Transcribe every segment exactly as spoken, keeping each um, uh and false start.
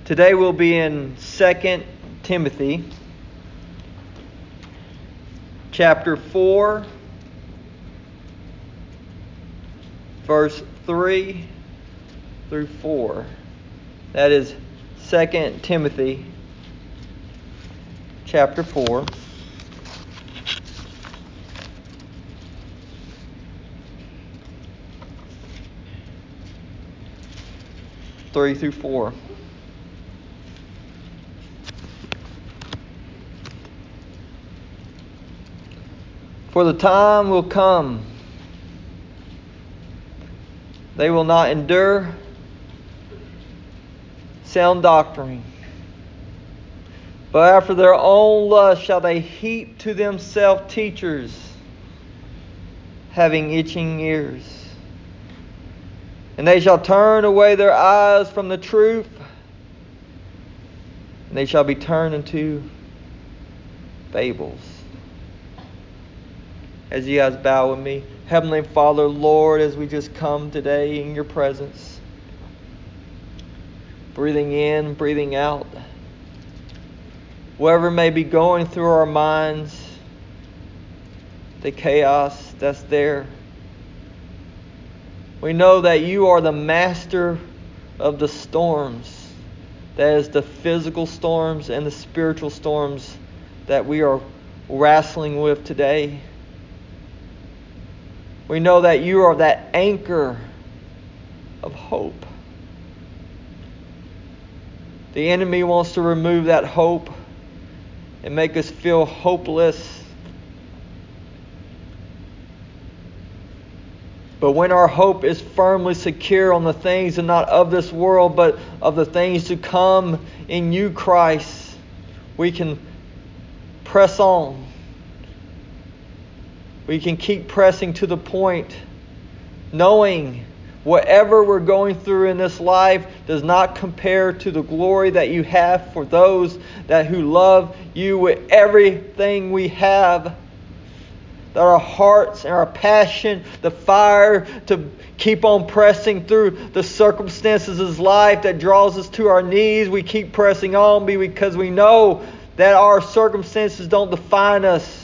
Today we'll be in Second Timothy chapter four, verse three through four. That is Second Timothy chapter four. three through four. For the time will come, they will not endure sound doctrine, but after their own lust shall they heap to themselves teachers, having itching ears. And they shall turn away their eyes from the truth, and they shall be turned into fables. As you guys bow with me, Heavenly Father, Lord, as we just come today in your presence, breathing in, breathing out, whatever may be going through our minds, the chaos that's there, we know that you are the master of the storms, that is the physical storms and the spiritual storms that we are wrestling with today. We know that you are that anchor of hope. The enemy wants to remove that hope and make us feel hopeless. But when our hope is firmly secure on the things and not of this world, but of the things to come in you, Christ, we can press on. We can keep pressing to the point, knowing whatever we're going through in this life does not compare to the glory that you have for those that who love you with everything we have. That our hearts and our passion, the fire to keep on pressing through the circumstances of life that draws us to our knees, we keep pressing on because we know that our circumstances don't define us.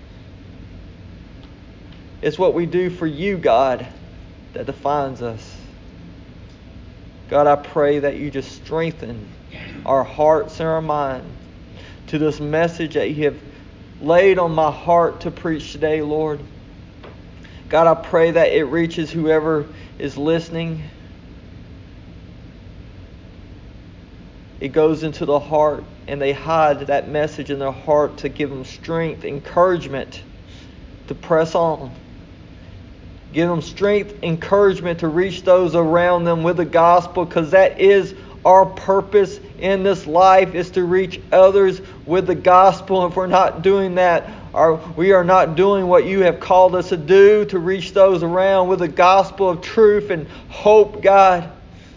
It's what we do for you, God, that defines us. God, I pray that you just strengthen our hearts and our minds to this message that you have laid on my heart to preach today, Lord. God, I pray that it reaches whoever is listening. It goes into the heart and they hide that message in their heart to give them strength, encouragement to press on. Give them strength, encouragement to reach those around them with the gospel, because that is our purpose in this life, is to reach others with the gospel. If we're not doing that, or we are not doing what you have called us to do, to reach those around with the gospel of truth and hope, God,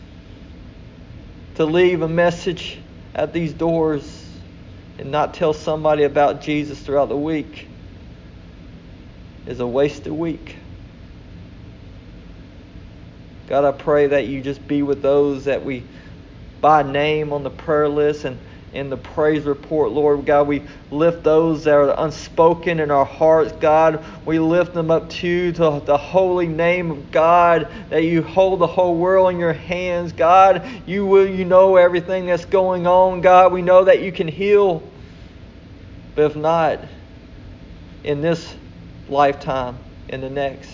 to leave a message at these doors and not tell somebody about Jesus throughout the week is a wasted week. God, I pray that you just be with those that we by name on the prayer list and in the praise report, Lord. God, we lift those that are unspoken in our hearts, God. We lift them up to you, to the holy name of God, that you hold the whole world in your hands, God. You will, you know everything that's going on, God. We know that you can heal. But if not, in this lifetime, in the next.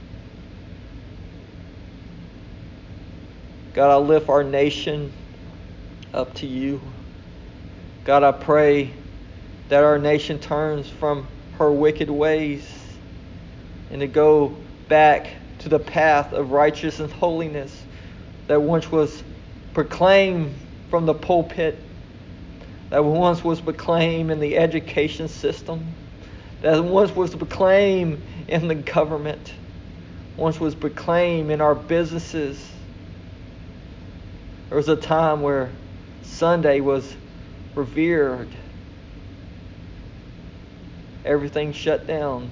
God, I lift our nation up to you. God, I pray that our nation turns from her wicked ways and to go back to the path of righteousness and holiness that once was proclaimed from the pulpit, that once was proclaimed in the education system, that once was proclaimed in the government, once was proclaimed in our businesses. There was a time where Sunday was revered. Everything shut down.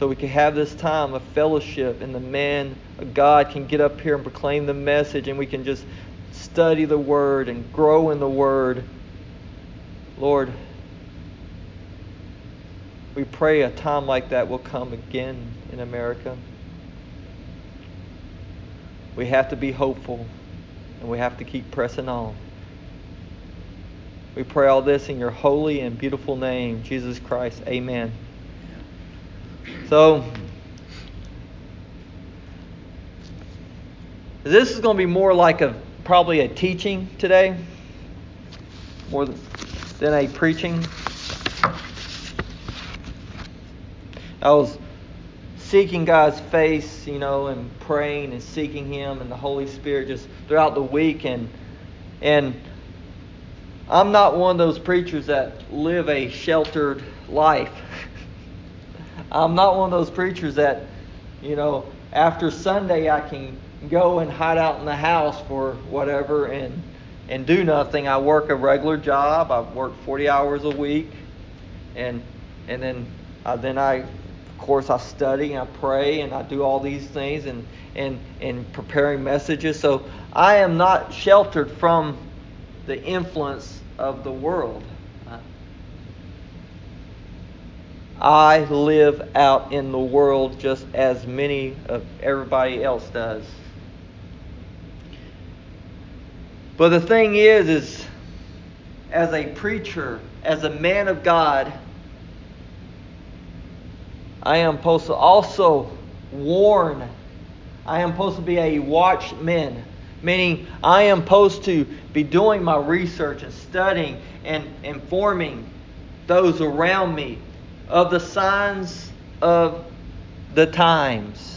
so we can have this time of fellowship, and the man of God can get up here and proclaim the message, and we can just study the Word and grow in the Word. Lord, we pray a time like that will come again in America. We have to be hopeful, and we have to keep pressing on. We pray all this in your holy and beautiful name, Jesus Christ. Amen. So, this is going to be more like a probably a teaching today, more than a preaching. I was seeking God's face, you know, and praying and seeking Him and the Holy Spirit just throughout the week, and and I'm not one of those preachers that live a sheltered life. I'm not one of those preachers that, you know, after Sunday I can go and hide out in the house for whatever and and do nothing. I work a regular job. I work forty hours a week, and and then uh, then I, of course, I study and I pray and I do all these things and and and preparing messages. So I am not sheltered from the influence of the world. I live out in the world just as many of everybody else does. But the thing is, is as a preacher, as a man of God, I am supposed to also warn. I am supposed to be a watchman, meaning I am supposed to be doing my research and studying and informing those around me of the signs of the times.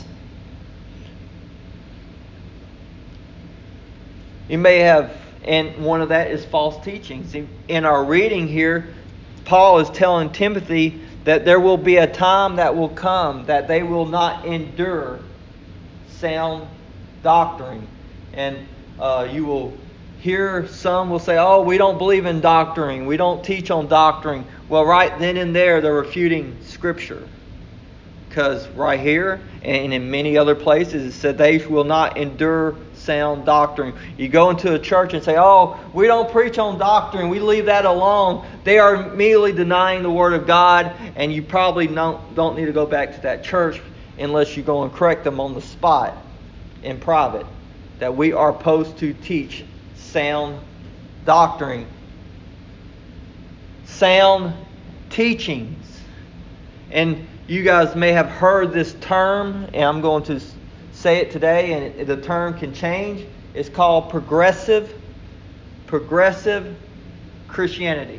You may have, and one of that is false teachings. In our reading here, Paul is telling Timothy that there will be a time that will come that they will not endure sound doctrine. And uh, you will hear some will say, oh, we don't believe in doctrine. We don't teach on doctrine. Well, right then and there, they're refuting Scripture. Because right here and in many other places, it said they will not endure sound doctrine. You go into a church and say, oh, we don't preach on doctrine. We leave that alone. They are immediately denying the Word of God, and you probably don't, don't need to go back to that church unless you go and correct them on the spot in private. That we are supposed to teach sound doctrine, sound teachings. And you guys may have heard this term, and I'm going to say it today, and it, the term can change. It's called progressive, progressive Christianity.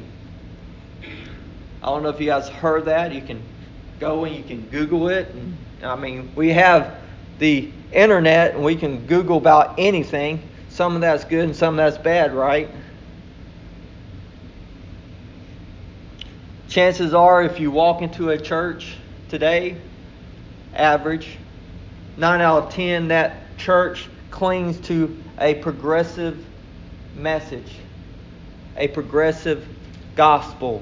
I don't know if you guys heard that. You can go and you can Google it. And, I mean, we have the internet, and we can Google about anything. Some of that's good and some of that's bad, right? Chances are, if you walk into a church today, average, nine out of ten, that church clings to a progressive message, a progressive gospel.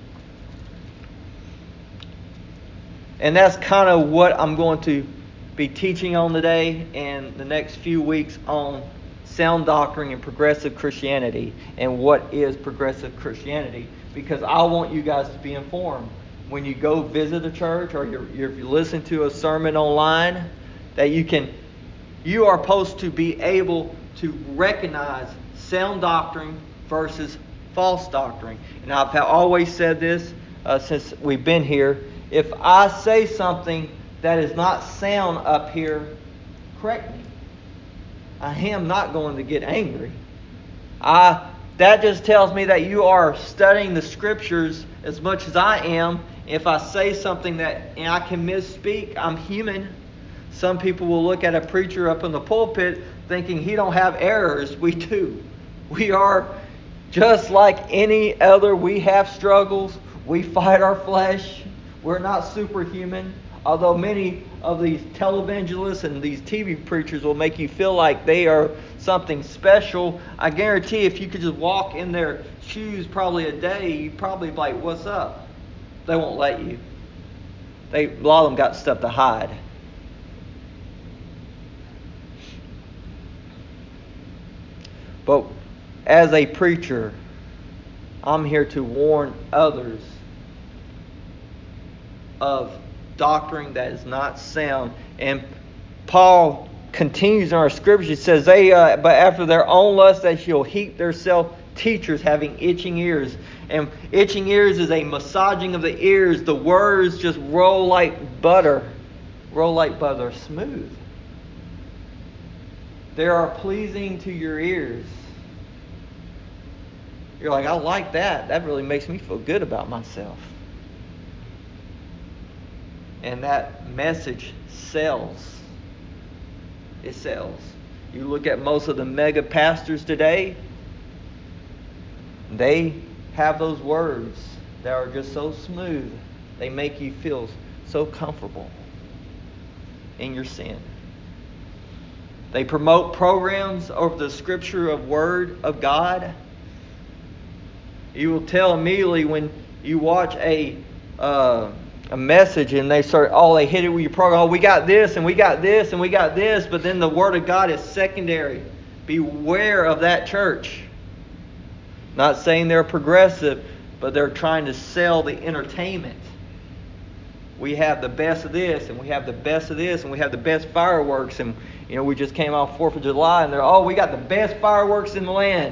And that's kind of what I'm going to be teaching on today and the next few weeks on sound doctrine and progressive Christianity and what is progressive Christianity, because I want you guys to be informed. When you go visit a church or you're, you're, if you listen to a sermon online, that you can, you are supposed to be able to recognize sound doctrine versus false doctrine. And I've always said this uh, since we've been here. If I say something that is not sound up here, correct me. I am not going to get angry. I that just tells me that you are studying the Scriptures as much as I am. If I say something that and I can misspeak, I'm human. Some people will look at a preacher up in the pulpit thinking he don't have errors. We do. We are just like any other. We have struggles. We fight our flesh. We're not superhuman. Although many of these televangelists and these T V preachers will make you feel like they are something special, I guarantee if you could just walk in their shoes probably a day, you'd probably be like, what's up? They won't let you. They, a lot of them got stuff to hide. But as a preacher, I'm here to warn others of doctrine that is not sound. And Paul continues in our scripture. He says, "They, uh, but after their own lust, they shall heap themselves teachers having itching ears." And itching ears is a massaging of the ears. The words just roll like butter. Roll like butter. Smooth. They are pleasing to your ears. You're like, I like that. That really makes me feel good about myself. And that message sells. It sells. You look at most of the mega pastors today, they have those words that are just so smooth. They make you feel so comfortable in your sin. They promote programs over the scripture of Word of God. You will tell immediately when you watch a uh, a message and they start, oh, they hit it with your program. Oh, we got this and we got this and we got this, but then the Word of God is secondary. Beware of that church. Not saying they're progressive, but they're trying to sell the entertainment. We have the best of this and we have the best of this and we have the best fireworks, and you know we just came off fourth of July and they're, oh, we got the best fireworks in the land.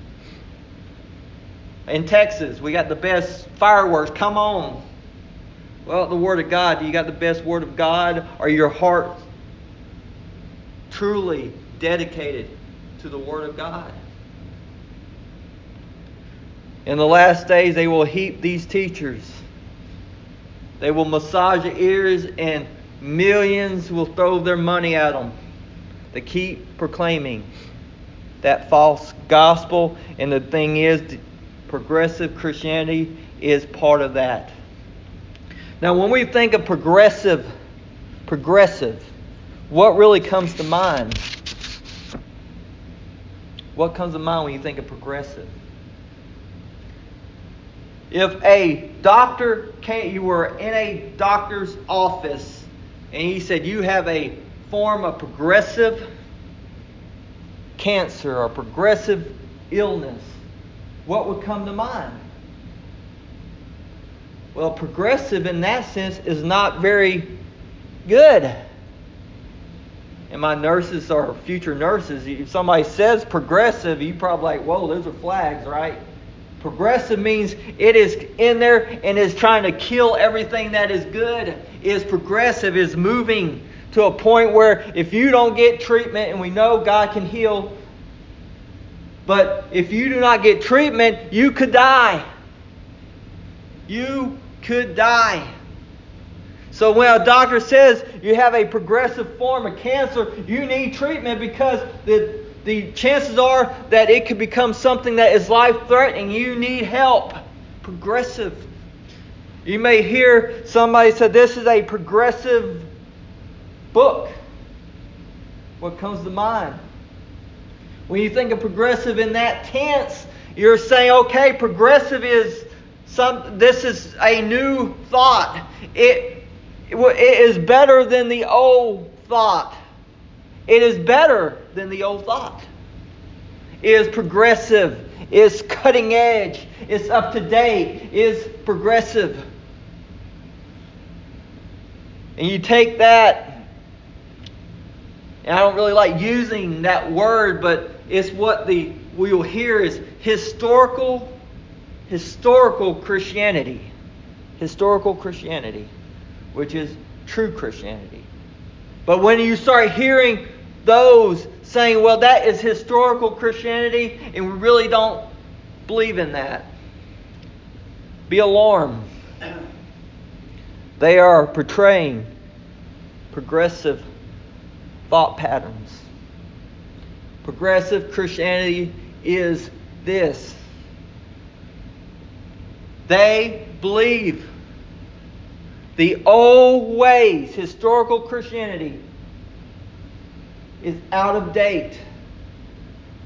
In Texas, we got the best fireworks. Come on. Well, the Word of God. Do you got the best Word of God? Are your heart truly dedicated to the Word of God? In the last days, they will heap these teachers. They will massage your ears, and millions will throw their money at them. They keep proclaiming that false gospel, and the thing is, progressive Christianity is part of that. Now, when we think of progressive, progressive, what really comes to mind? What comes to mind when you think of progressive? If a doctor came, you were in a doctor's office, and he said you have a form of progressive cancer or progressive illness, what would come to mind? Well, progressive in that sense is not very good. And my nurses or future nurses, if somebody says progressive, you probably like, whoa, those are flags, right? Progressive means it is in there and is trying to kill everything that is good. Is progressive, is moving to a point where if you don't get treatment, and we know God can heal, but if you do not get treatment, you could die. You could die. So when a doctor says you have a progressive form of cancer, you need treatment because the the chances are that it could become something that is life-threatening. You need help. Progressive. You may hear somebody say this is a progressive book. What comes to mind? When you think of progressive in that tense, you're saying, okay, progressive is some. This is a new thought. It, it is better than the old thought. It is better than the old thought. It is progressive. It is cutting edge. It's up to date. It is progressive. And you take that, and I don't really like using that word, but it's what the we will hear is historical, historical Christianity. Historical Christianity, which is true Christianity. But when you start hearing those saying, well, that is historical Christianity, and we really don't believe in that, be alarmed. They are portraying progressive thought patterns. Progressive Christianity is this. They believe the old ways, historical Christianity, is out of date.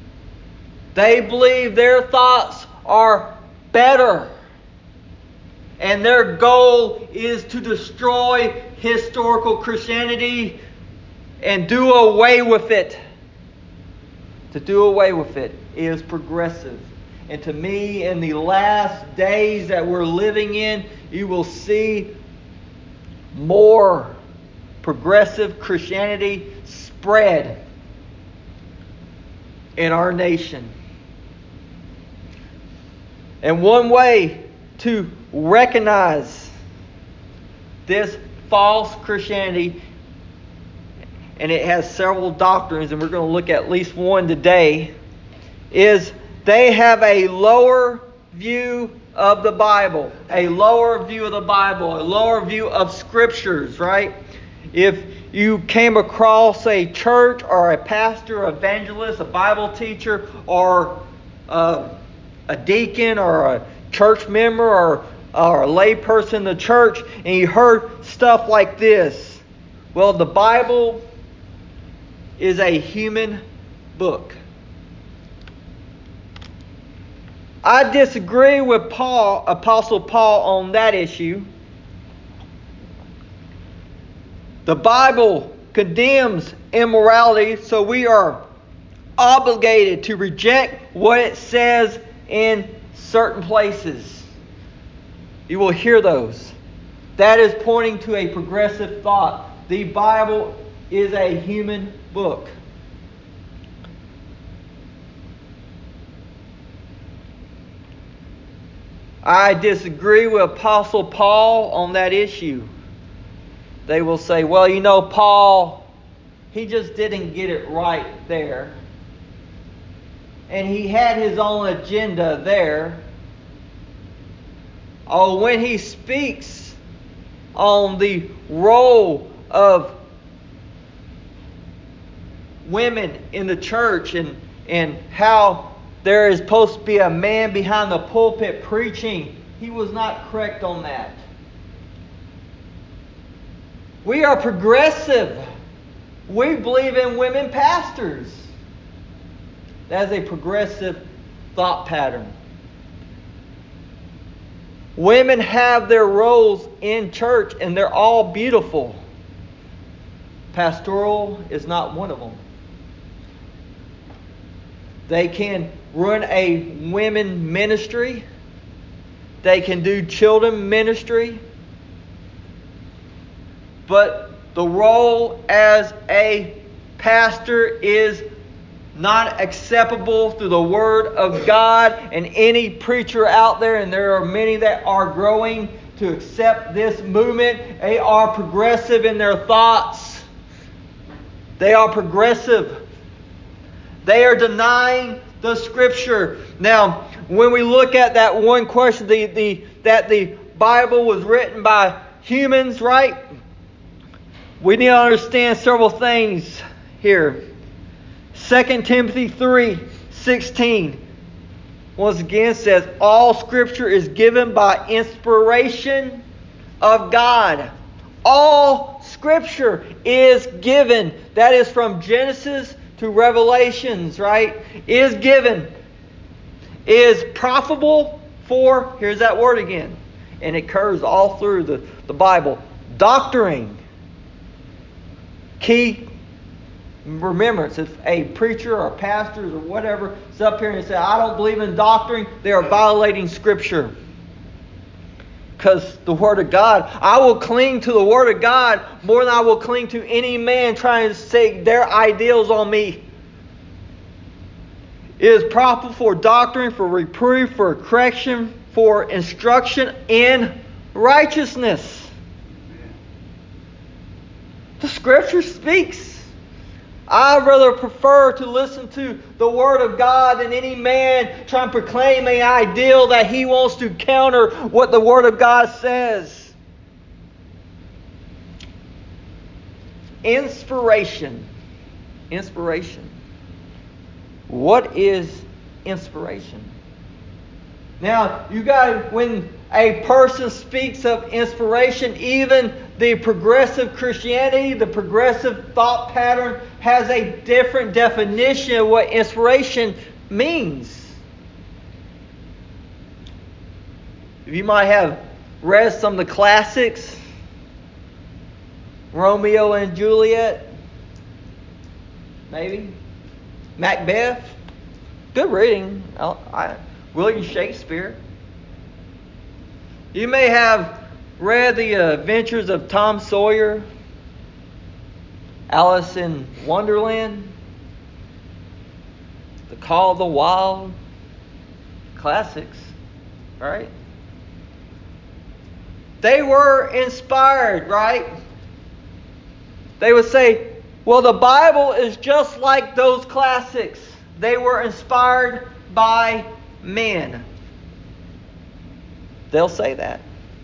They believe their thoughts are better. And their goal is to destroy historical Christianity and do away with it. To do away with it is progressive. And to me, in the last days that we're living in, you will see more progressive Christianity spread in our nation. And one way to recognize this false Christianity, and it has several doctrines, and we're going to look at least one today, is they have a lower view of the Bible, a lower view of the Bible, a lower view of Scriptures, right? If you came across a church or a pastor, evangelist, a Bible teacher, or uh, a deacon or a church member or, or a lay person in the church, and you heard stuff like this, well, the Bible is a human book. I disagree with Paul, Apostle Paul, on that issue. The Bible condemns immorality, so we are obligated to reject what it says in certain places. You will hear those. That is pointing to a progressive thought. The Bible is a human book. I disagree with Apostle Paul on that issue. They will say, well, you know, Paul, he just didn't get it right there. And he had his own agenda there. Oh, when he speaks on the role of women in the church and, and how there is supposed to be a man behind the pulpit preaching, he was not correct on that. We are progressive. We believe in women pastors. That is a progressive thought pattern. Women have their roles in church and they're all beautiful. Pastoral is not one of them. They can run a women ministry. They can do children ministry. But the role as a pastor is not acceptable through the Word of God. And any preacher out there, and there are many that are growing to accept this movement, they are progressive in their thoughts. They are progressive. They are denying the Scripture. Now, when we look at that one question, the, the, that the Bible was written by humans, right? We need to understand several things here. Second Timothy three sixteen once again says, all Scripture is given by inspiration of God. All Scripture is given. That is from Genesis to Revelations, right? Is given. Is profitable for, here's that word again, and it occurs all through the, the Bible, doctoring. Key remembrance. If a preacher or pastor or whatever is up here and say, I don't believe in doctoring, they are violating Scripture. Because the Word of God, I will cling to the Word of God more than I will cling to any man trying to say their ideals on me. It is proper for doctrine, for reproof, for correction, for instruction in righteousness. The Scripture speaks. I rather prefer to listen to the Word of God than any man trying to proclaim an ideal that he wants to counter what the Word of God says. Inspiration. Inspiration. What is inspiration? Now, you got, when a person speaks of inspiration, even the progressive Christianity, the progressive thought pattern has a different definition of what inspiration means. You might have read some of the classics. Romeo and Juliet. Maybe. Macbeth. Good reading. I, I, William Shakespeare. You may have read the Adventures of Tom Sawyer. Alice in Wonderland. The Call of the Wild. Classics. Right? They were inspired, right? They would say, well, the Bible is just like those classics. They were inspired by men. They'll say that.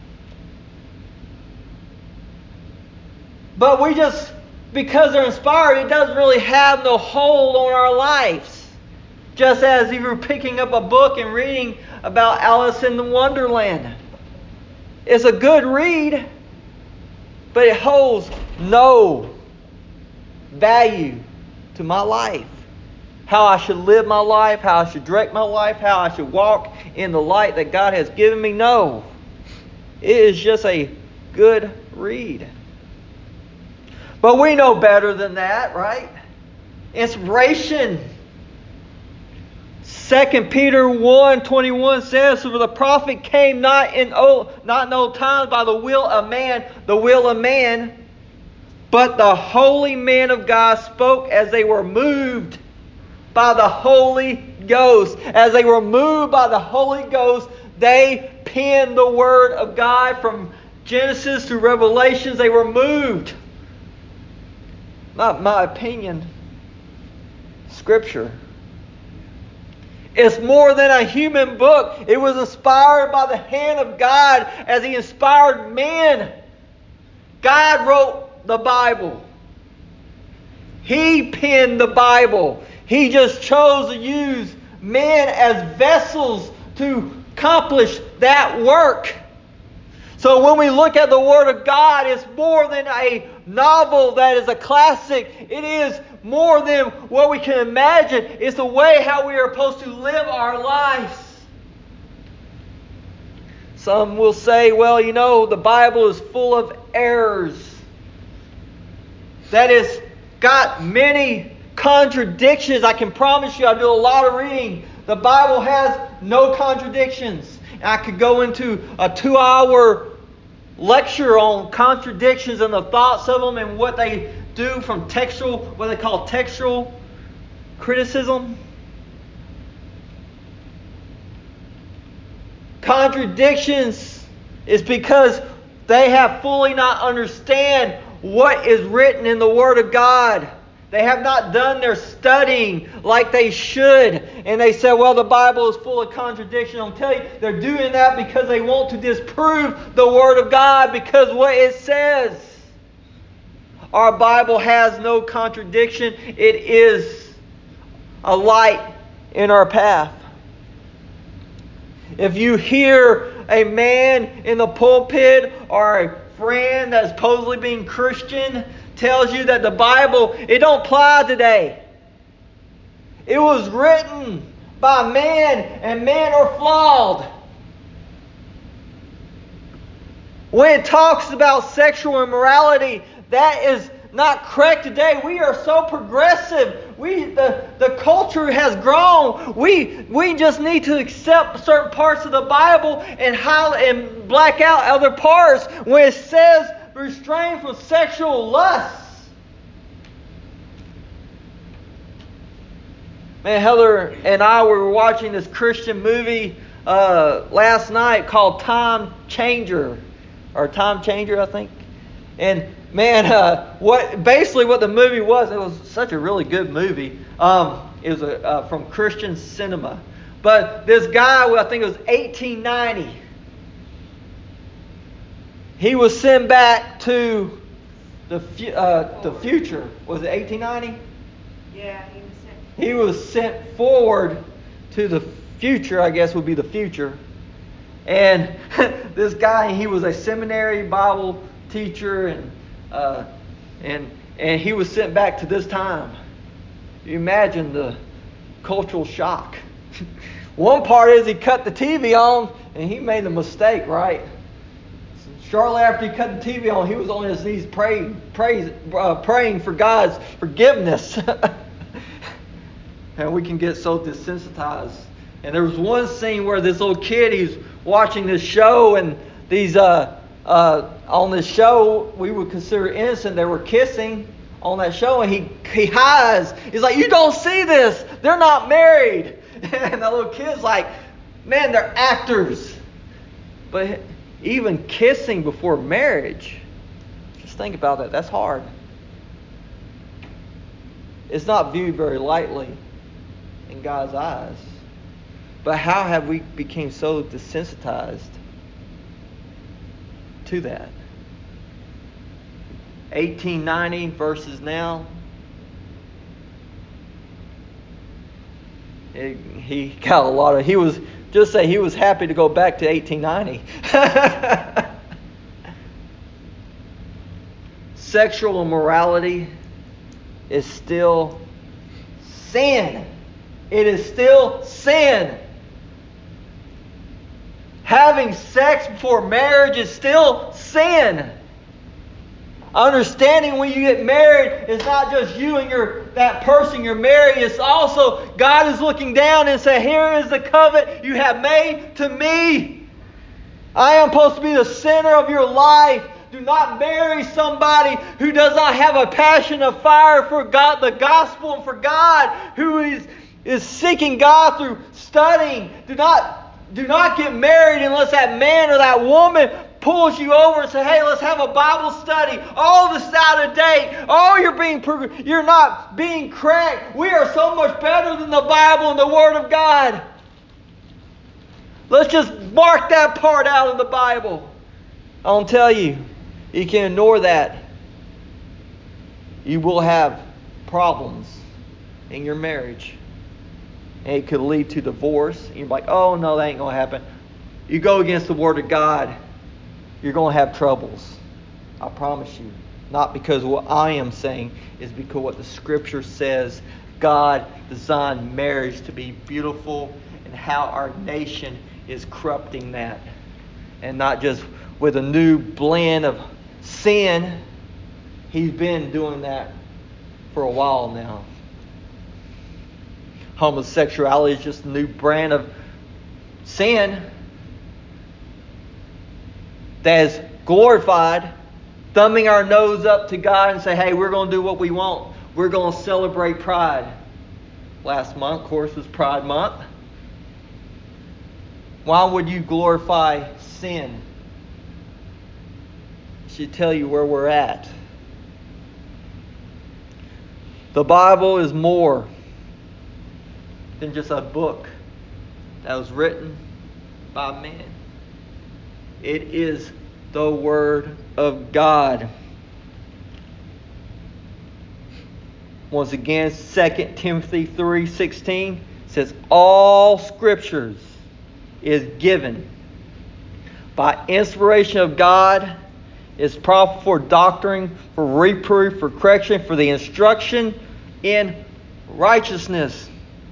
But we just, because they're inspired, it doesn't really have no hold on our lives. Just as if you're picking up a book and reading about Alice in the Wonderland. It's a good read, but it holds no value to my life. How I should live my life, how I should direct my life, how I should walk in the light that God has given me. No. It is just a good read. But we know better than that, right? Inspiration. Second Peter one twenty-one says, for the prophet came not in old, not in old times by the will of man, the will of man, but the holy men of God spoke as they were moved by the Holy Ghost. As they were moved by the Holy Ghost, they penned the Word of God from Genesis to Revelations. They were moved. Not my opinion. Scripture. It's more than a human book. It was inspired by the hand of God as He inspired men. God wrote the Bible. He penned the Bible. He just chose to use men as vessels to accomplish that work. So when we look at the Word of God, it's more than a novel that is a classic. It is more than what we can imagine. It's the way how we are supposed to live our lives. Some will say, well, you know, the Bible is full of errors. That is got many contradictions. I can promise you, I do a lot of reading. The Bible has no contradictions. And I could go into a two-hour lecture on contradictions and the thoughts of them and what they do from textual, what they call textual criticism. Contradictions is because they have fully not understand what is written in the Word of God. They have not done their studying like they should. And they say, well, the Bible is full of contradictions. I'll tell you, they're doing that because they want to disprove the Word of God because what it says. Our Bible has no contradiction. It is a light in our path. If you hear a man in the pulpit or a friend that's supposedly being Christian tells you that the Bible, it don't apply today. It was written by man and men are flawed. When it talks about sexual immorality, that is not correct today. We are so progressive. We the, the culture has grown. We we just need to accept certain parts of the Bible and how and black out other parts when it says restrain from sexual lust. Man, Heather and I were watching this Christian movie uh, last night called Time Changer. Or Time Changer, I think. And man, uh, what basically what the movie was, it was such a really good movie. Um, it was a, uh, from Christian cinema. But this guy, well, I think it was eighteen ninety. He was sent back to the fu- uh, the future. Was it eighteen ninety? Yeah, he was sent. He was sent forward to the future, I guess would be the future. And this guy, he was a seminary Bible teacher, and uh, and and he was sent back to this time. You imagine the cultural shock. One part is he cut the T V on, and he made a mistake, right? Shortly after he cut the T V on, he was on his knees praying, praise, uh, praying for God's forgiveness. And we can get so desensitized. And there was one scene where this little kid, he's watching this show, and these uh, uh, on this show we would consider innocent. They were kissing on that show, and he he hides. He's like, "You don't see this? They're not married." And the little kid's like, "Man, they're actors." But even kissing before marriage, just think about that. That's hard. It's not viewed very lightly in God's eyes. But how have we become so desensitized to that? eighteen ninety versus now. It, he got a lot of, he was, just say he was happy to go back to eighteen ninety. Sexual immorality is still sin. It is still sin. Having sex before marriage is still sin. Understanding when you get married, it's not just you and your that person you're married. It's also God is looking down and saying, "Here is the covenant you have made to me. I am supposed to be the center of your life. Do not marry somebody who does not have a passion of fire for God, the gospel, and for God, who is is seeking God through studying. Do not do not get married unless that man or that woman pulls you over and says, "Hey, let's have a Bible study. Oh, this is out of date. Oh, you're being you're not being correct. We are so much better than the Bible and the Word of God. Let's just mark that part out of the Bible." I'll tell you, you can ignore that. You will have problems in your marriage. And it could lead to divorce. And you're like, "Oh, no, that ain't going to happen." You go against the Word of God, you're going to have troubles. I promise you. Not because of what I am saying, it's because what the Scripture says. God designed marriage to be beautiful, and how our nation is corrupting that. And not just with a new blend of sin. He's been doing that for a while now. Homosexuality is just a new brand of sin that is glorified, thumbing our nose up to God and say, "Hey, we're going to do what we want. We're going to celebrate Pride." Last month, of course, was Pride Month. Why would you glorify sin? It should tell you where we're at. The Bible is more than just a book that was written by man. It is the Word of God. Once again, Second Timothy three sixteen says, "All Scriptures is given by inspiration of God, is profitable for doctrine, for reproof, for correction, for the instruction in righteousness."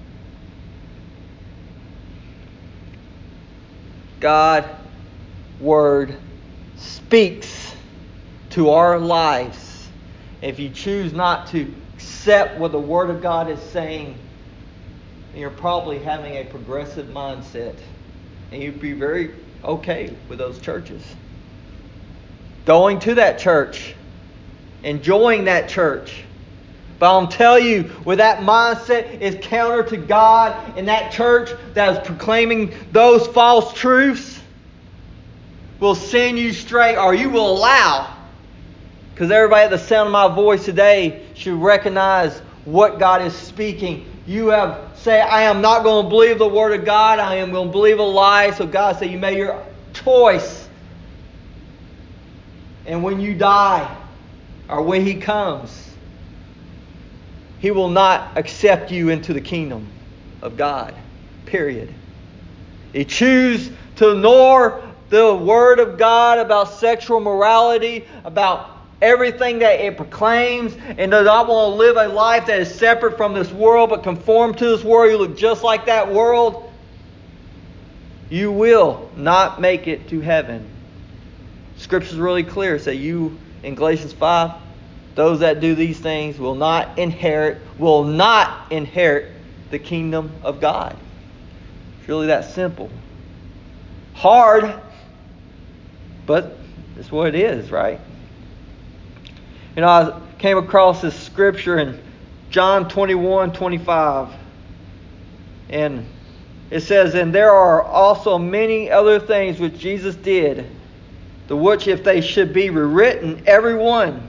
God's Word speaks to our lives. If you choose not to accept what the Word of God is saying, then you're probably having a progressive mindset. And you'd be very okay with those churches. Going to that church. Enjoying that church. But I'll tell you, with that mindset is counter to God, and that church that is proclaiming those false truths will send you straight, or you will allow. Because everybody at the sound of my voice today should recognize what God is speaking. You have say, "I am not going to believe the Word of God. I am going to believe a lie." So God said, "You made your choice. And when you die, or when He comes, He will not accept you into the kingdom of God. Period." You choose to ignore the Word of God about sexual morality, about everything that it proclaims, and do not want to live a life that is separate from this world but conform to this world. You look just like that world. You will not make it to heaven. Scripture's really clear. Say you in Galatians five, those that do these things will not inherit, will not inherit the kingdom of God. It's really that simple. Hard, but it's what it is, right? You know, I came across this scripture in John twenty-one twenty-five. And it says, and there are also many other things which Jesus did, the which if they should be rewritten, every one,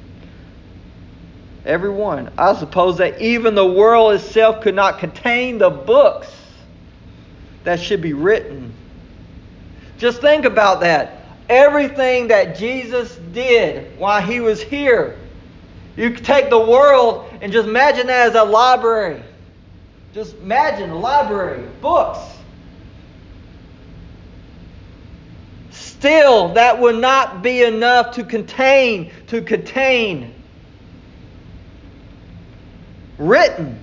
every one, I suppose that even the world itself could not contain the books that should be written. Just think about that. Everything that Jesus did while he was here. You could take the world and just imagine that as a library. Just imagine a library, books. Still, that would not be enough to contain, to contain. Written.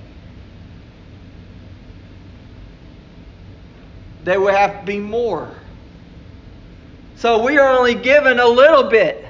There would have to be more. So we are only given a little bit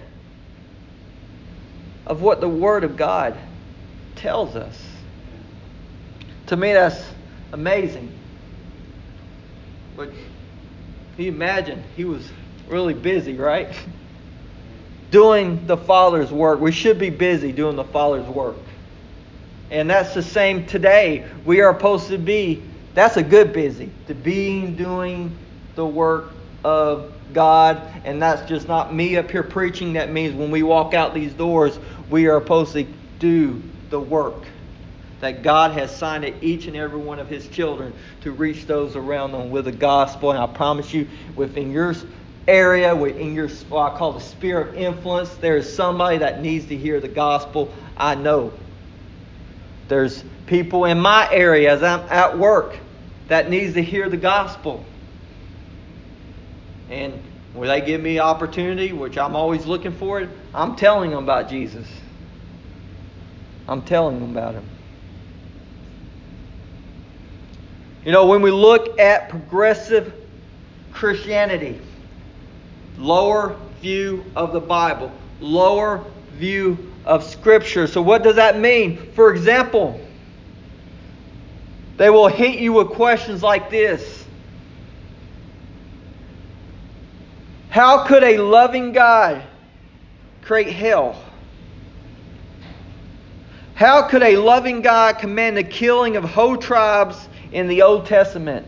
of what the Word of God tells us. To me, that's amazing. But can you imagine? He was really busy, right? Doing the Father's work. We should be busy doing the Father's work. And that's the same today. We are supposed to be, that's a good busy. To be doing the work of God. And that's just not me up here preaching. That means when we walk out these doors, we are supposed to do the work that God has signed to each and every one of His children to reach those around them with the gospel. And I promise you, within your area, within your, what I call the sphere of influence, there is somebody that needs to hear the gospel. I know. There's people in my area as I'm at work that needs to hear the gospel. And when they give me opportunity, which I'm always looking for it, I'm telling them about Jesus. I'm telling them about Him. You know, when we look at progressive Christianity, lower view of the Bible, lower view of Scripture. So what does that mean? For example, they will hit you with questions like this. How could a loving God create hell? How could a loving God command the killing of whole tribes in the Old Testament?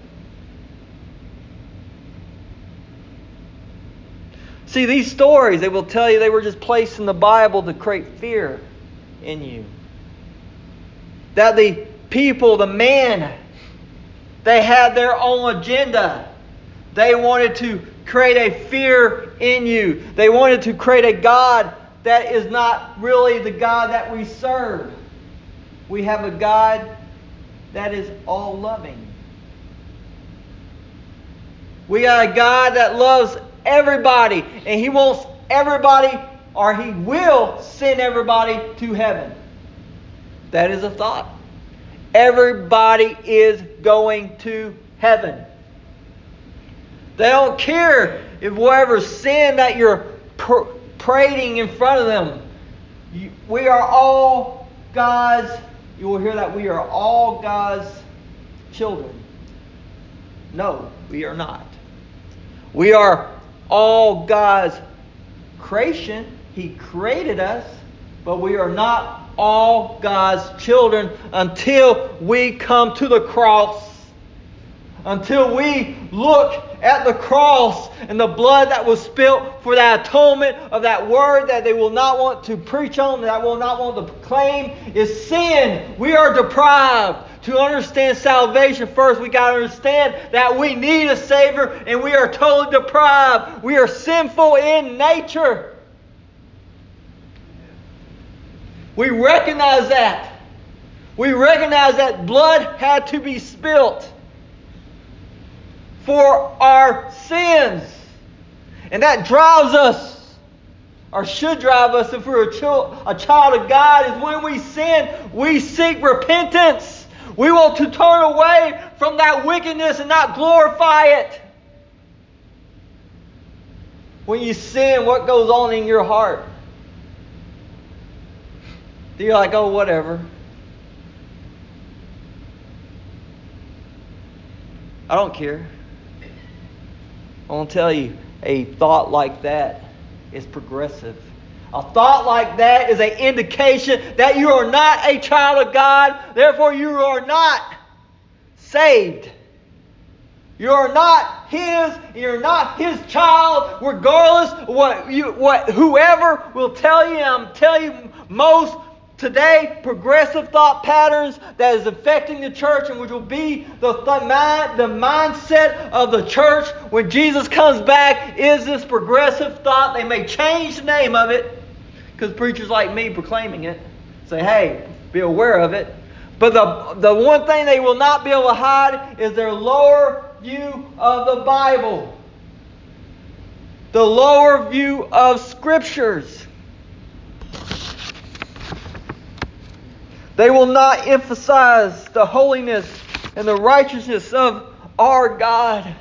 See, these stories, they will tell you they were just placed in the Bible to create fear in you. That the people, the man, they had their own agenda. They wanted to create a fear in you. They wanted to create a God that is not really the God that we serve. We have a God that is all loving. We got a God that loves everybody, and He wants everybody, or He will send everybody to heaven. That is a thought. Everybody is going to heaven. They don't care if whatever sin that you're pr- parading in front of them. You, we are all God's, you will hear that we are all God's children. No, we are not. We are all God's creation. He created us, but we are not all God's children until we come to the cross. Until we look at the cross and the blood that was spilt for that atonement of that word that they will not want to preach on, that will not want to proclaim, is sin. We are deprived. To understand salvation first, we got to understand that we need a Savior and we are totally deprived. We are sinful in nature. We recognize that. We recognize that blood had to be spilt for our sins. And that drives us, or should drive us if we're a child, a child of God, is when we sin, we seek repentance. We want to turn away from that wickedness and not glorify it. When you sin, what goes on in your heart? Do you like, oh, whatever? I don't care. I want to tell you, a thought like that is progressive. A thought like that is an indication that you are not a child of God. Therefore, you are not saved. You are not His. You're not His child. Regardless what you, what whoever will tell you, I'm telling you, most today progressive thought patterns that is affecting the church, and which will be the th- mind, the mindset of the church when Jesus comes back, is this progressive thought. They may change the name of it because preachers like me proclaiming it say, "Hey, be aware of it." But the the one thing they will not be able to hide is their lower view of the Bible. The lower view of Scriptures. They will not emphasize the holiness and the righteousness of our God.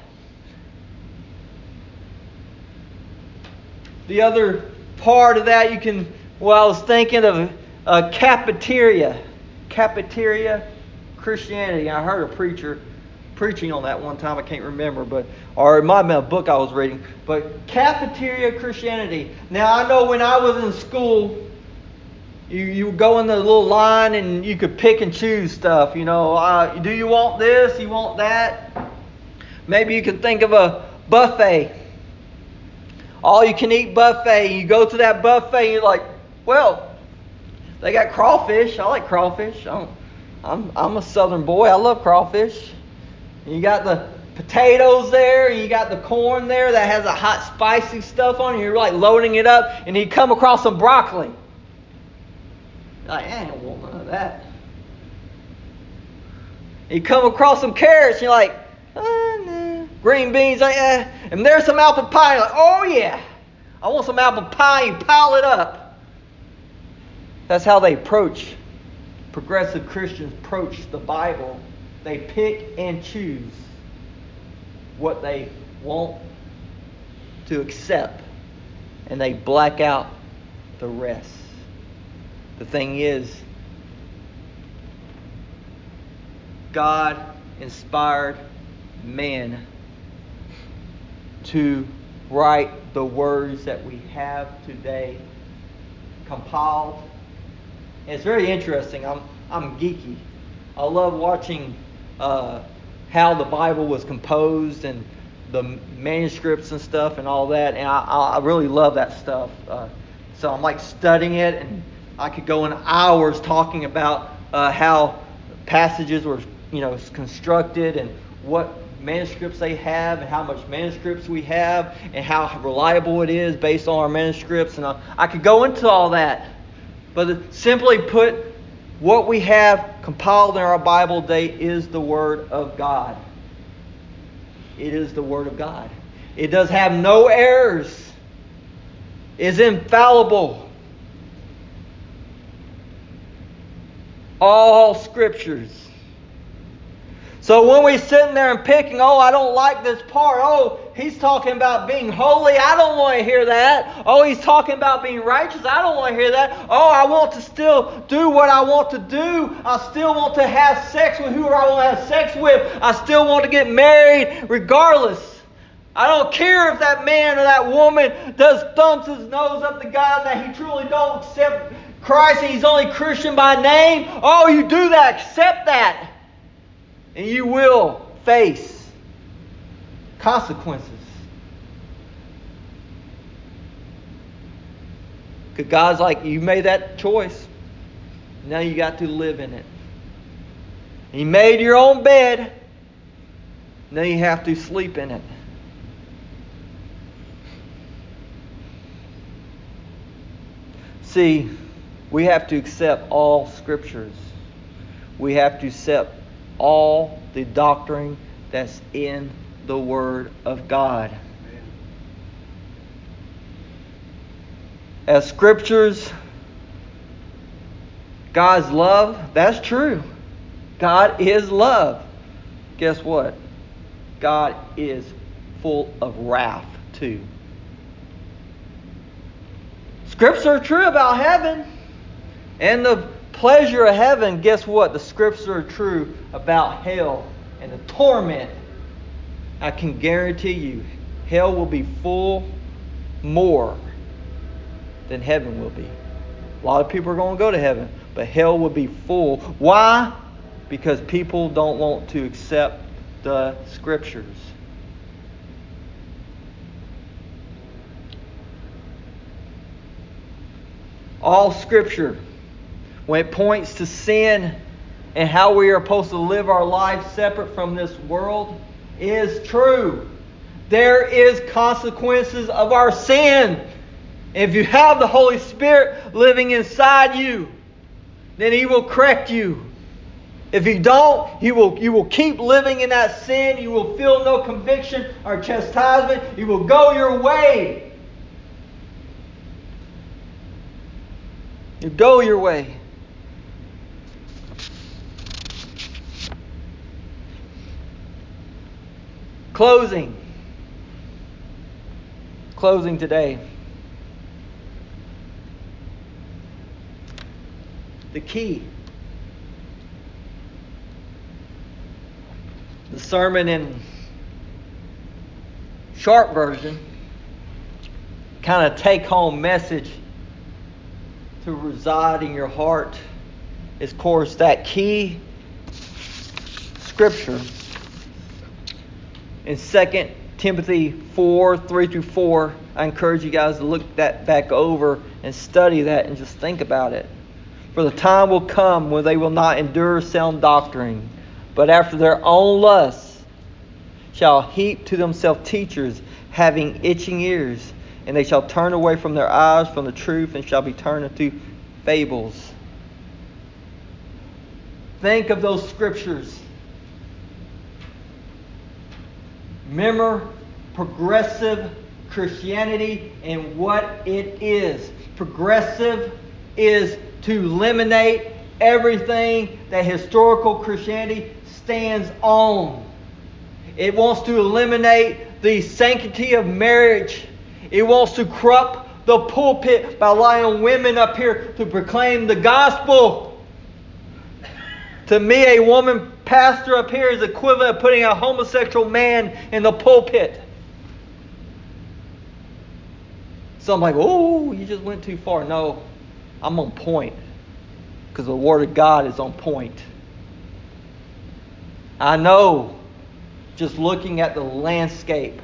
The other part of that, you can, well, I was thinking of a cafeteria. Cafeteria Christianity. I heard a preacher preaching on that one time. I can't remember, but or it might have been a book I was reading. But cafeteria Christianity. Now, I know when I was in school, you you would go in the little line and you could pick and choose stuff. You know, uh, do you want this? You want that? Maybe you could think of a buffet. All you can eat buffet. You go to that buffet and you're like, well, they got crawfish. I like crawfish. I'm, I'm, I'm a southern boy. I love crawfish. And you got the potatoes there, and you got the corn there that has a hot, spicy stuff on it. You're like loading it up, and you come across some broccoli. You're like, I don't want none of that. You come across some carrots, and you're like, oh, no. Green beans, like, eh. And there's some apple pie. You're like, oh yeah, I want some apple pie. You pile it up. That's how they approach, progressive Christians approach the Bible. They pick and choose what they want to accept, and they black out the rest. The thing is, God inspired man to write the words that we have today, compiled. And it's very interesting. I'm I'm geeky. I love watching uh, how the Bible was composed and the manuscripts and stuff and all that. And I, I really love that stuff. Uh, so I'm like studying it, and I could go in hours talking about uh, how passages were, you know, constructed and what manuscripts they have and how much manuscripts we have and how reliable it is based on our manuscripts. And I, I could go into all that. But simply put, what we have compiled in our Bible today is the Word of God. It is the Word of God. It does have no errors. It is infallible. All Scriptures. So when we're sitting there and picking, oh, I don't like this part. Oh, he's talking about being holy. I don't want to hear that. Oh, he's talking about being righteous. I don't want to hear that. Oh, I want to still do what I want to do. I still want to have sex with whoever I want to have sex with. I still want to get married regardless. I don't care if that man or that woman does thumps his nose up to God and that he truly don't accept Christ and he's only Christian by name. Oh, you do that. Accept that. And you will face consequences. Because God's like, you made that choice. Now you got to live in it. You made your own bed. Now you have to sleep in it. See, we have to accept all Scriptures. We have to accept all the doctrine that's in the Word of God. Amen. As Scriptures, God's love, that's true. God is love. Guess what? God is full of wrath too. scriptures are true about heaven. And the pleasure of heaven, guess what? The scriptures are true about hell and the torment. I can guarantee you, hell will be full more than heaven will be. A lot of people are going to go to heaven, but hell will be full. Why? Because people don't want to accept the scriptures. All scripture, when it points to sin and how we are supposed to live our lives separate from this world, is true. There is consequences of our sin. If you have the Holy Spirit living inside you, then He will correct you. If you don't, you will, you will keep living in that sin. You will feel no conviction or chastisement. You will go your way. You go your way. Closing. Closing today. The key. The sermon in short version, kind of take home message to reside in your heart is, of course, that key scripture in Second Timothy four, three through four. I encourage you guys to look that back over and study that and just think about it. For the time will come when they will not endure sound doctrine, but after their own lusts shall heap to themselves teachers having itching ears, and they shall turn away from their eyes from the truth and shall be turned into fables. Think of those scriptures. Remember progressive Christianity and what it is. Progressive is to eliminate everything that historical Christianity stands on. It wants to eliminate the sanctity of marriage. It wants to corrupt the pulpit by allowing women up here to proclaim the gospel. To me, a woman pastor up here is equivalent of putting a homosexual man in the pulpit. So I'm like, oh, you just went too far. No, I'm on point. Because the Word of God is on point. I know, just looking at the landscape,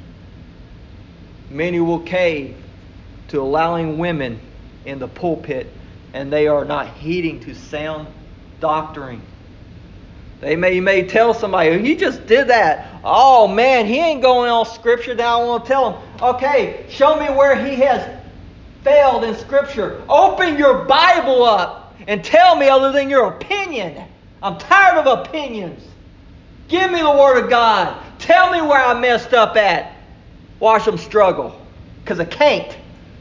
many will cave to allowing women in the pulpit, and they are not heeding to sound doctrine. They may, you may tell somebody, oh, he just did that. Oh man, he ain't going on Scripture. Now I want to tell him, okay, show me where he has failed in Scripture. Open your Bible up and tell me other than your opinion. I'm tired of opinions. Give me the Word of God. Tell me where I messed up at. Watch them struggle. Because I can't.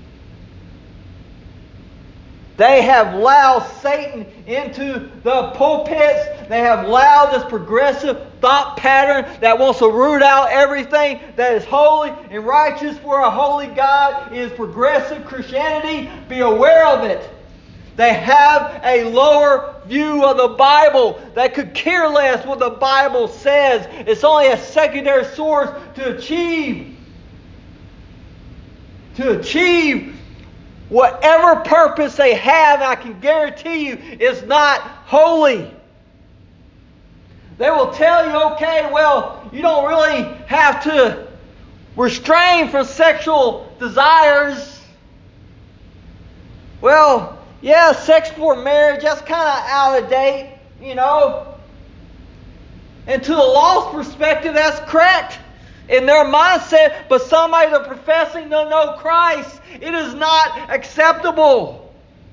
They have allowed Satan into the pulpits. They have allowed this progressive thought pattern that wants to root out everything that is holy and righteous for a holy God. It is progressive Christianity. Be aware of it. They have a lower view of the Bible that could care less what the Bible says. It's only a secondary source to achieve. To achieve whatever purpose they have, I can guarantee you, is not holy. They will tell you, okay, well, you don't really have to restrain from sexual desires. Well, yeah, sex before marriage, that's kind of out of date, you know. And to the lost perspective, that's correct in their mindset, but somebody that professing to know Christ, it is not acceptable.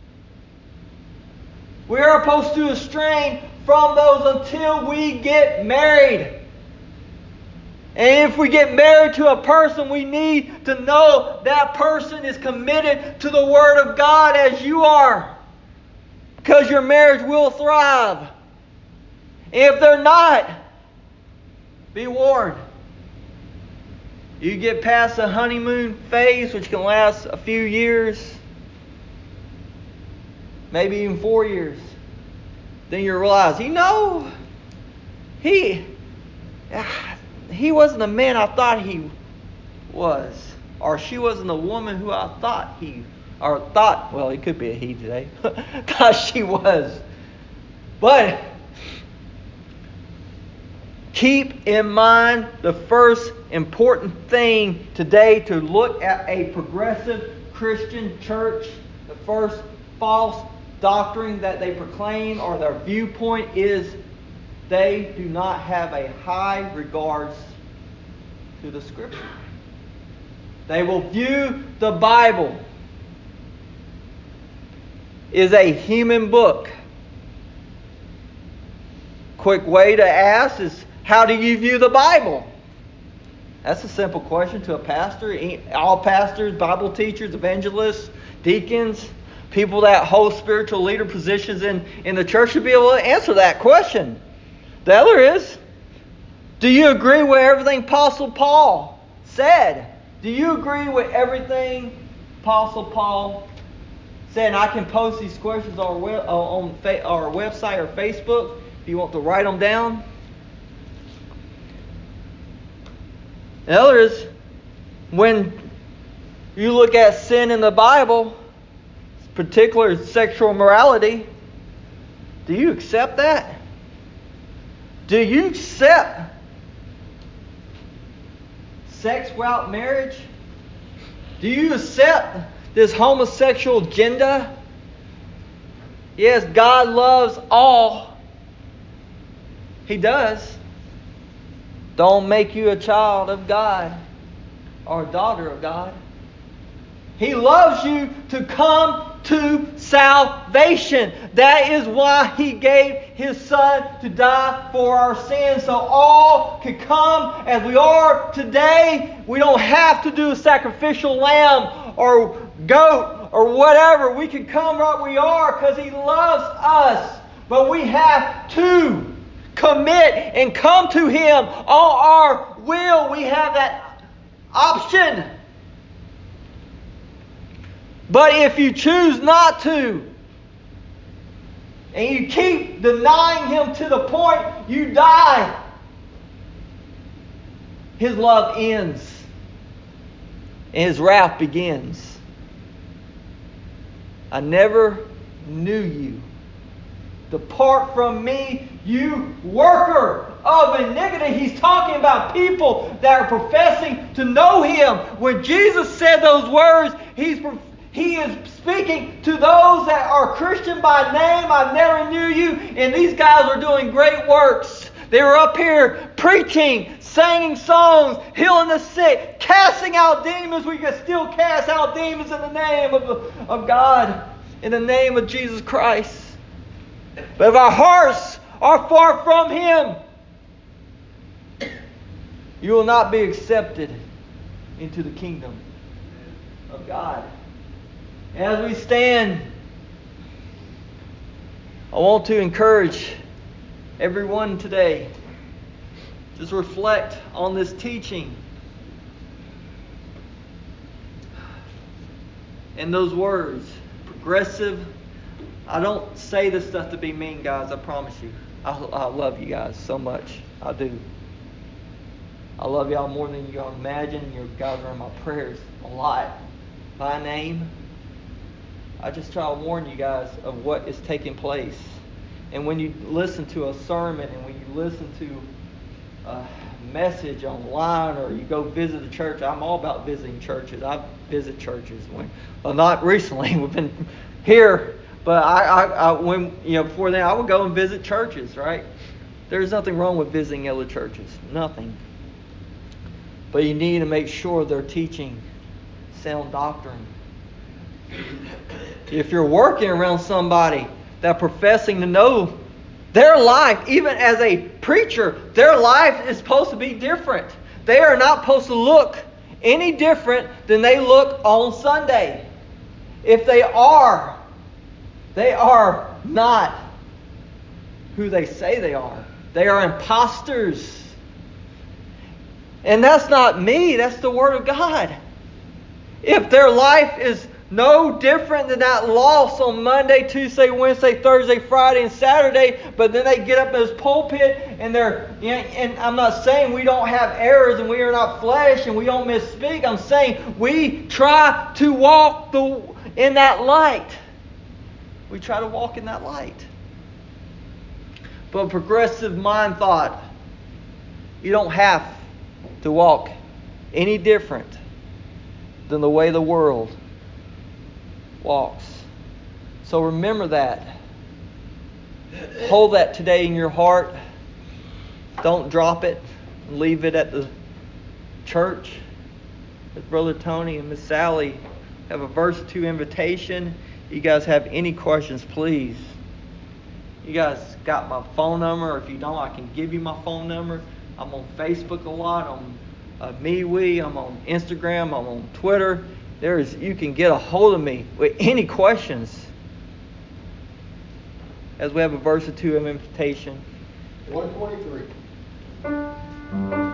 We are supposed to abstain from those until we get married. And if we get married to a person, we need to know that person is committed to the Word of God as you are. Because your marriage will thrive. If they're not, be warned. You get past the honeymoon phase, which can last a few years, maybe even four years, then you realize, you know, he, he wasn't the man I thought he was. Or she wasn't the woman who I thought he, or thought, well, it could be a he today, thought she was. But keep in mind the first important thing today to look at a progressive Christian church. The first false doctrine that they proclaim or their viewpoint is they do not have a high regards to the Scripture. They will view the Bible as a human book. Quick way to ask is, how do you view the Bible? That's a simple question to a pastor. All pastors, Bible teachers, evangelists, deacons, people that hold spiritual leader positions in, in the church should be able to answer that question. The other is, do you agree with everything Apostle Paul said? Do you agree with everything Apostle Paul said? And I can post these questions on on our website or Facebook if you want to write them down. The other is, when you look at sin in the Bible, particular sexual morality, do you accept that? Do you accept sex without marriage? Do you accept this homosexual agenda? Yes, God loves all. He does. Don't make you a child of God or a daughter of God. He loves you to come to salvation. That is why He gave His Son to die for our sins, so all could come as we are today. We don't have to do a sacrificial lamb or goat or whatever. We can come right where we are because He loves us. But we have to commit and come to Him on our will. We have that option. But if you choose not to, and you keep denying Him to the point you die, His love ends and His wrath begins. I never knew you. Depart from me, you worker of iniquity. He's talking about people that are professing to know Him. When Jesus said those words, He's He is speaking to those that are Christian by name. I never knew you. And these guys are doing great works. They were up here preaching, singing songs, healing the sick, casting out demons. We can still cast out demons in the name of, of God, in the name of Jesus Christ. But if our hearts are far from Him, you will not be accepted into the kingdom of God. As we stand, I want to encourage everyone today, just reflect on this teaching and those words, progressive. I don't say this stuff to be mean, guys, I promise you. I, I love you guys so much. I do. I love y'all more than you can imagine. You guys are in my prayers a lot. By name. I just try to warn you guys of what is taking place. And when you listen to a sermon and when you listen to a message online or you go visit a church, I'm all about visiting churches. I visit churches. When, well, not recently. We've been here, but I, I, I, when you know before then, I would go and visit churches. Right? There's nothing wrong with visiting other churches. Nothing. But you need to make sure they're teaching sound doctrine. If you're working around somebody that professing to know their life, even as a preacher, their life is supposed to be different. They are not supposed to look any different than they look on Sunday. If they are, they are not who they say they are. They are imposters. And that's not me, that's the Word of God. If their life is No different than that loss on Monday, Tuesday, Wednesday, Thursday, Friday, and Saturday. But then they get up in this pulpit and they're, you know, and I'm not saying we don't have errors and we are not flesh and we don't misspeak. I'm saying we try to walk the in that light. We try to walk in that light. But progressive mind thought, you don't have to walk any different than the way the world walks. So remember that. Hold that today in your heart. Don't drop it. Leave it at the church. With Brother Tony and Miss Sally have a verse two invitation. You guys have any questions, please. You guys got my phone number, or if you don't, I can give you my phone number. I'm on Facebook a lot, on uh, MeWe, I'm on Instagram, I'm on Twitter. There is, you can get a hold of me with any questions. As we have a verse or two of invitation. one twenty-three.